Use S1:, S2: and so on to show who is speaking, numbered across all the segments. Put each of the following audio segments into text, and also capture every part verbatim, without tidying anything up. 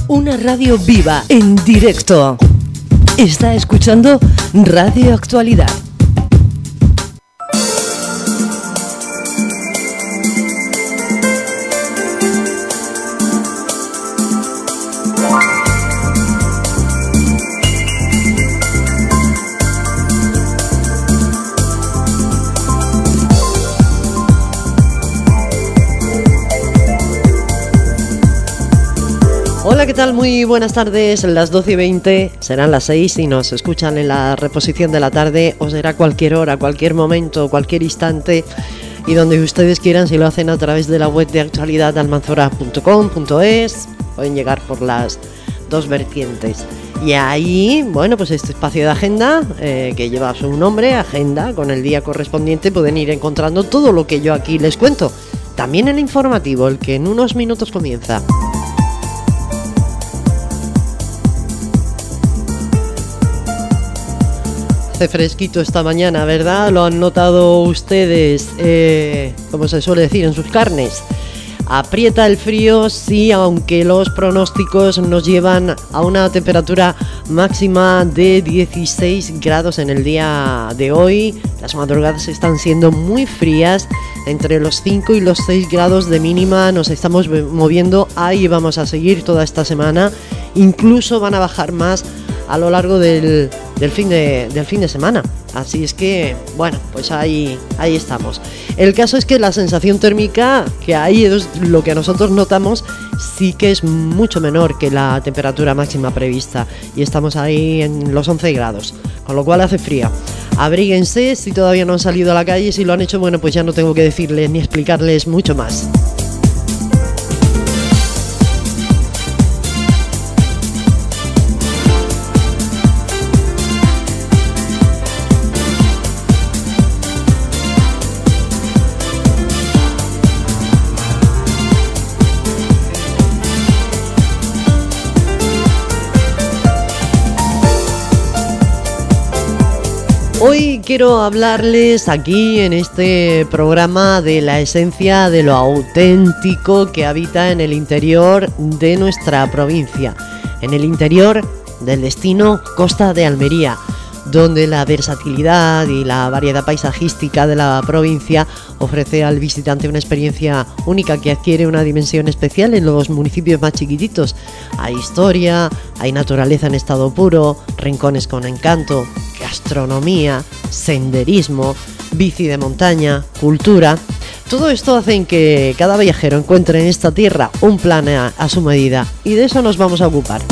S1: Una radio viva, en directo. Está escuchando Radio Actualidad. Hola, ¿qué tal? Muy buenas tardes, las doce y veinte, serán las seis si nos escuchan en la reposición de la tarde, o será cualquier hora, cualquier momento, cualquier instante, y donde ustedes quieran, si lo hacen a través de la web de actualidad almanzora punto com punto es, pueden llegar por las dos vertientes. Y ahí, bueno, pues este espacio de agenda, eh, que lleva su nombre, agenda, con el día correspondiente, pueden ir encontrando todo lo que yo aquí les cuento. También el informativo, el que en unos minutos comienza. Hace fresquito esta mañana, ¿verdad? Lo han notado ustedes, eh, como se suele decir, en sus carnes. Aprieta el frío, sí, aunque los pronósticos nos llevan a una temperatura máxima de dieciséis grados en el día de hoy. Las madrugadas están siendo muy frías, entre los cinco y los seis grados de mínima nos estamos moviendo. Ahí vamos a seguir toda esta semana. Incluso van a bajar más a lo largo del, del, fin de, del fin de semana. Así es que, bueno, pues ahí, ahí estamos. El caso es que la sensación térmica, que ahí es lo que nosotros notamos, sí que es mucho menor que la temperatura máxima prevista. Y estamos ahí en los once grados, con lo cual hace frío. Abríguense si todavía no han salido a la calle. Si lo han hecho, bueno, pues ya no tengo que decirles ni explicarles mucho más. Hoy quiero hablarles aquí en este programa de la esencia de lo auténtico que habita en el interior de nuestra provincia, en el interior del destino Costa de Almería, donde la versatilidad y la variedad paisajística de la provincia ofrece al visitante una experiencia única que adquiere una dimensión especial en los municipios más chiquititos. Hay historia, hay naturaleza en estado puro, rincones con encanto, gastronomía, senderismo, bici de montaña, cultura. Todo esto hace que cada viajero encuentre en esta tierra un plan a, a su medida, y de eso nos vamos a ocupar.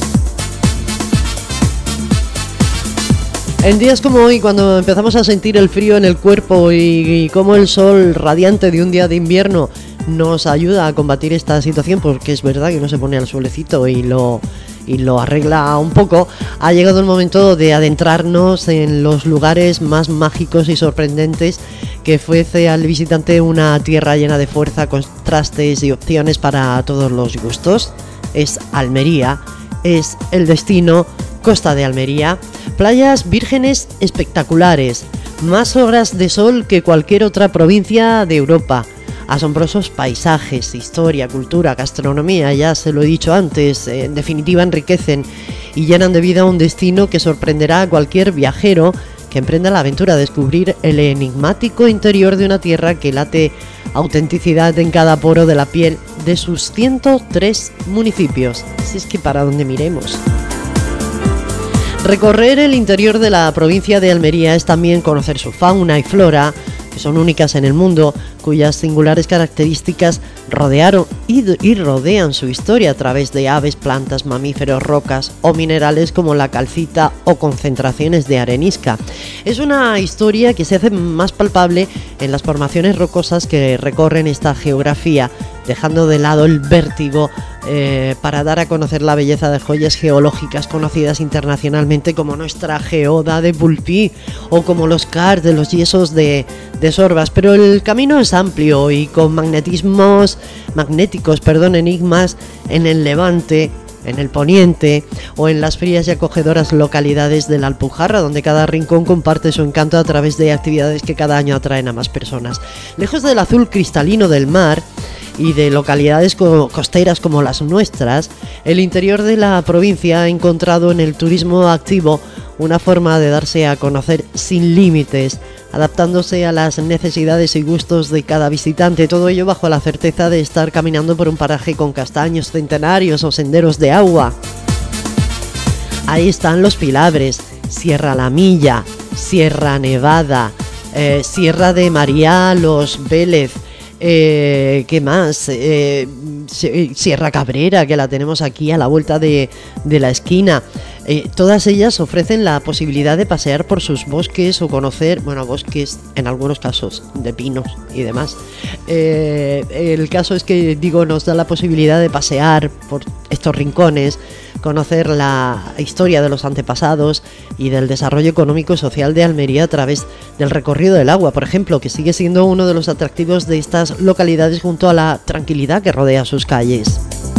S1: En días como hoy, cuando empezamos a sentir el frío en el cuerpo y, y como el sol radiante de un día de invierno nos ayuda a combatir esta situación, porque es verdad que uno se pone al solecito y lo, y lo arregla un poco, ha llegado el momento de adentrarnos en los lugares más mágicos y sorprendentes que ofrece al visitante una tierra llena de fuerza, contrastes y opciones para todos los gustos. Es Almería, es el destino Costa de Almería. Playas vírgenes espectaculares, más horas de sol que cualquier otra provincia de Europa, asombrosos paisajes, historia, cultura, gastronomía, ya se lo he dicho antes, en definitiva enriquecen y llenan de vida un destino que sorprenderá a cualquier viajero que emprenda la aventura de descubrir el enigmático interior de una tierra que late autenticidad en cada poro de la piel de sus ciento tres municipios, si es que para donde miremos. Recorrer el interior de la provincia de Almería es también conocer su fauna y flora, que son únicas en el mundo, cuyas singulares características rodearon y, y rodean su historia a través de aves, plantas, mamíferos, rocas o minerales como la calcita o concentraciones de arenisca. Es una historia que se hace más palpable en las formaciones rocosas que recorren esta geografía, dejando de lado el vértigo eh, para dar a conocer la belleza de joyas geológicas conocidas internacionalmente como nuestra geoda de Pulpí o como los cars de los yesos de, de Sorbas. Pero el camino es amplio y con magnetismos, magnéticos, perdón, enigmas en el Levante, en el Poniente o en las frías y acogedoras localidades de la Alpujarra, donde cada rincón comparte su encanto a través de actividades que cada año atraen a más personas. Lejos del azul cristalino del mar, y de localidades co- costeras como las nuestras, el interior de la provincia ha encontrado en el turismo activo una forma de darse a conocer sin límites, adaptándose a las necesidades y gustos de cada visitante, todo ello bajo la certeza de estar caminando por un paraje con castaños centenarios o senderos de agua. Ahí están los Pilabres, Sierra La Milla, Sierra Nevada, eh, Sierra de María, Los Vélez, eh, ¿qué más? Eh, Sierra Cabrera, que la tenemos aquí a la vuelta de, de la esquina. Eh, todas ellas ofrecen la posibilidad de pasear por sus bosques o conocer, bueno, bosques en algunos casos de pinos y demás. Eh, el caso es que, digo, nos da la posibilidad de pasear por estos rincones, conocer la historia de los antepasados y del desarrollo económico y social de Almería a través del recorrido del agua, por ejemplo, que sigue siendo uno de los atractivos de estas localidades junto a la tranquilidad que rodea sus calles.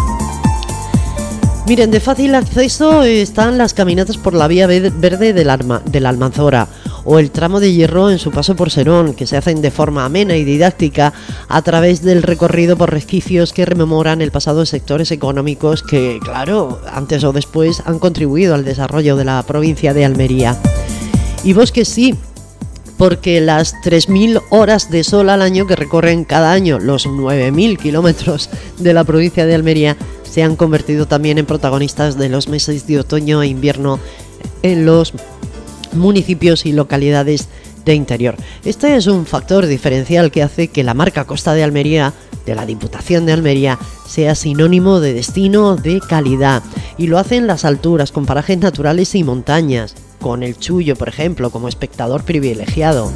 S1: Miren, de fácil acceso están las caminatas por la vía verde de la, Alma, de la Almanzora o el tramo de hierro en su paso por Serón, que se hacen de forma amena y didáctica a través del recorrido por resquicios que rememoran el pasado de sectores económicos que, claro, antes o después han contribuido al desarrollo de la provincia de Almería. Y bosques sí, porque las tres mil horas de sol al año que recorren cada año los nueve mil kilómetros de la provincia de Almería se han convertido también en protagonistas de los meses de otoño e invierno en los municipios y localidades de interior. Este es un factor diferencial que hace que la marca Costa de Almería, de la Diputación de Almería, sea sinónimo de destino de calidad, y lo hace en las alturas, con parajes naturales y montañas, con el Chullo, por ejemplo, como espectador privilegiado.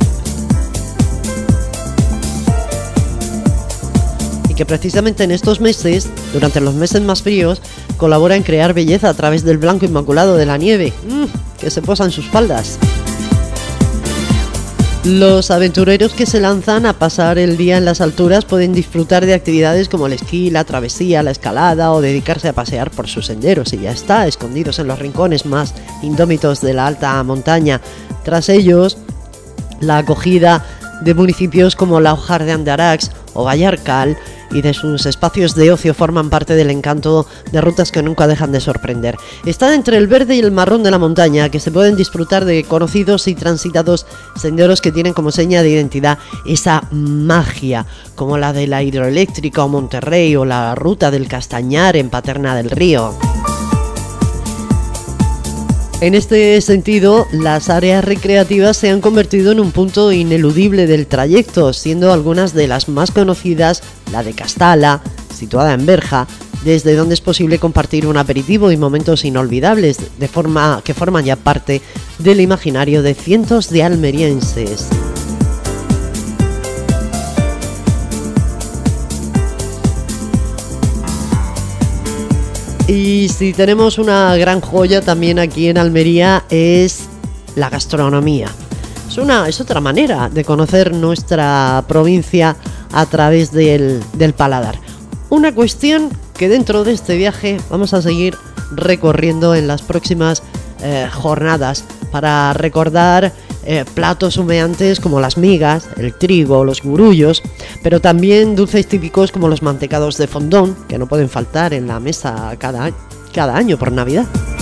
S1: Que precisamente en estos meses, durante los meses más fríos, colabora en crear belleza a través del blanco inmaculado de la nieve, mmm, que se posa en sus faldas. Los aventureros que se lanzan a pasar el día en las alturas pueden disfrutar de actividades como el esquí, la travesía, la escalada o dedicarse a pasear por sus senderos, y ya está, escondidos en los rincones más indómitos de la alta montaña. Tras ellos, la acogida de municipios como Laujar de Andarax o Vallarcal y de sus espacios de ocio forman parte del encanto de rutas que nunca dejan de sorprender. Están entre el verde y el marrón de la montaña, que se pueden disfrutar de conocidos y transitados senderos que tienen como seña de identidad esa magia, como la de la hidroeléctrica o Monterrey, o la ruta del Castañar en Paterna del Río. En este sentido, las áreas recreativas se han convertido en un punto ineludible del trayecto, siendo algunas de las más conocidas la de Castala, situada en Berja, desde donde es posible compartir un aperitivo y momentos inolvidables de forma que forman ya parte del imaginario de cientos de almerienses. Y si tenemos una gran joya también aquí en Almería es la gastronomía. Es, una, es otra manera de conocer nuestra provincia a través del, del paladar. Una cuestión que dentro de este viaje vamos a seguir recorriendo en las próximas eh, jornadas para recordar eh, platos humeantes como las migas, el trigo, los gurullos, pero también dulces típicos como los mantecados de fondón, que no pueden faltar en la mesa cada, cada año por Navidad.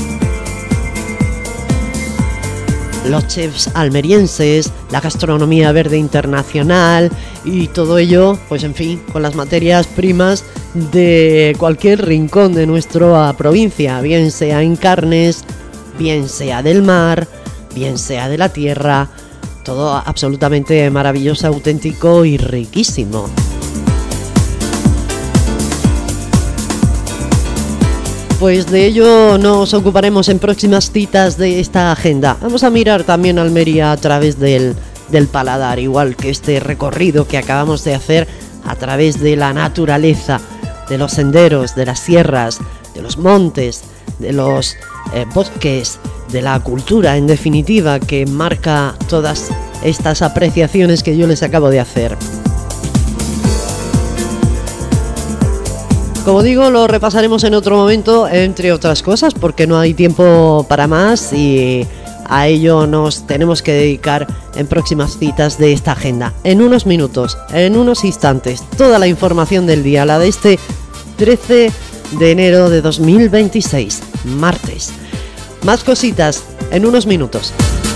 S1: Los chefs almerienses, la gastronomía verde internacional y todo ello, pues en fin, con las materias primas de cualquier rincón de nuestra provincia, bien sea en carnes, bien sea del mar, bien sea de la tierra, todo absolutamente maravilloso, auténtico y riquísimo. Pues de ello nos ocuparemos en próximas citas de esta agenda. Vamos a mirar también Almería a través del, del paladar, igual que este recorrido que acabamos de hacer a través de la naturaleza, de los senderos, de las sierras, de los montes, de los eh, bosques, de la cultura, en definitiva, que marca todas estas apreciaciones que yo les acabo de hacer. Como digo, lo repasaremos en otro momento, entre otras cosas, porque no hay tiempo para más y a ello nos tenemos que dedicar en próximas citas de esta agenda. En unos minutos, en unos instantes, toda la información del día, la de este trece de enero de dos mil veintiséis, martes. Más cositas en unos minutos.